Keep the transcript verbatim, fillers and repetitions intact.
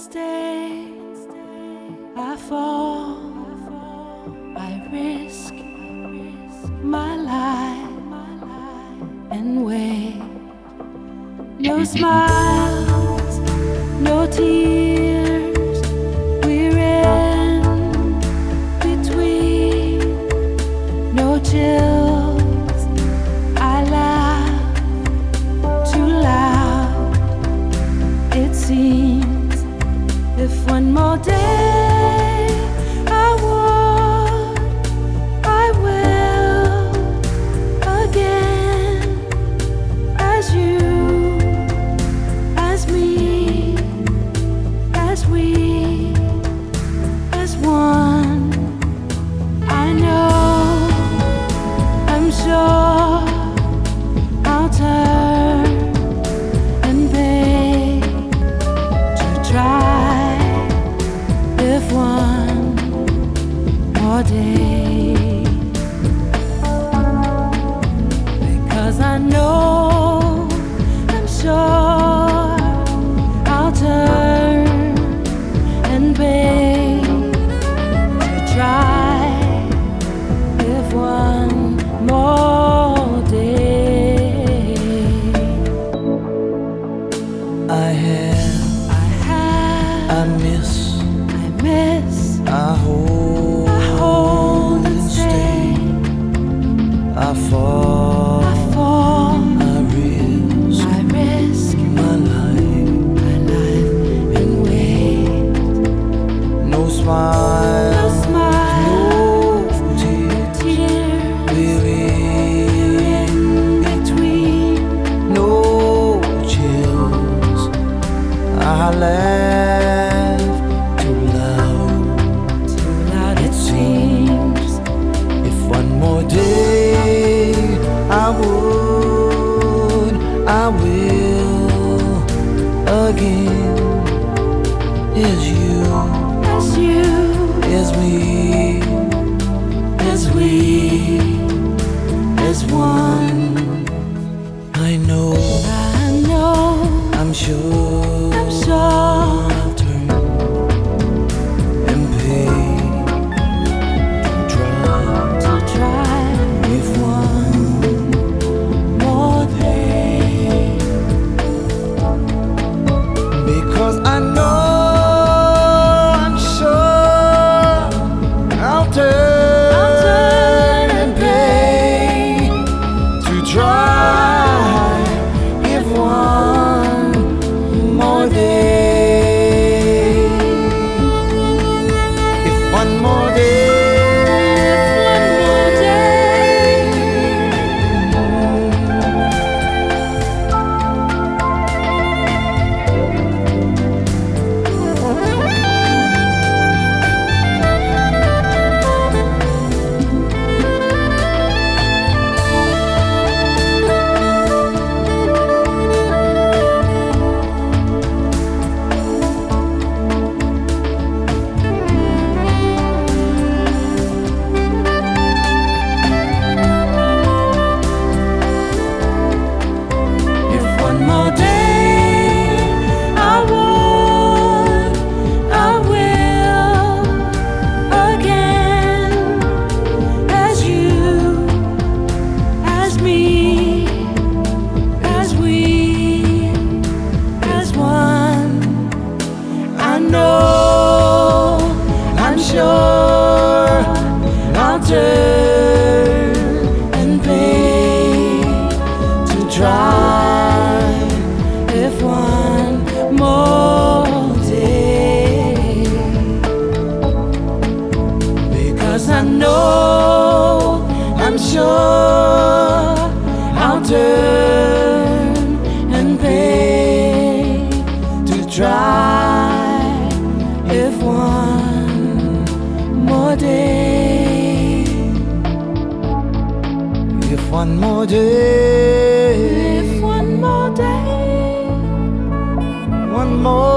stay. I fall, I risk my life and wait. No smiles, no tears, we're in between. No chills, I laugh too loud. It seems if one more day I would, I will again, as you, as me, as we, as one. I know, I'm sure I'll turn and pay to try if one more day, because I know, I'm sure I'll turn and pay to try if one more day. I have, I have, I miss, I miss, I hold, I hold and stay. I fall, I fall, I risk I risk my life. my life and wait. No smile, No smile, no tear, tears, we're in between. no chills. I laugh too loud. Too loud it seems. If one more day I would, I will again. Is you, As you, is me, as we, as one. I know, I know, I'm sure, I'm sure I'll turn and pay to try to try if one more day. because I know, I'm sure I'll turn, I'll turn and pay to try if one more day, if one more day, If one more day I would, I will again, as you, as me, as we, as one. I know, I'm sure I'll turn and pay to try if one more day, because I know, I'm sure I'll turn and pay to try if one more day, if one more day, if one more day, one more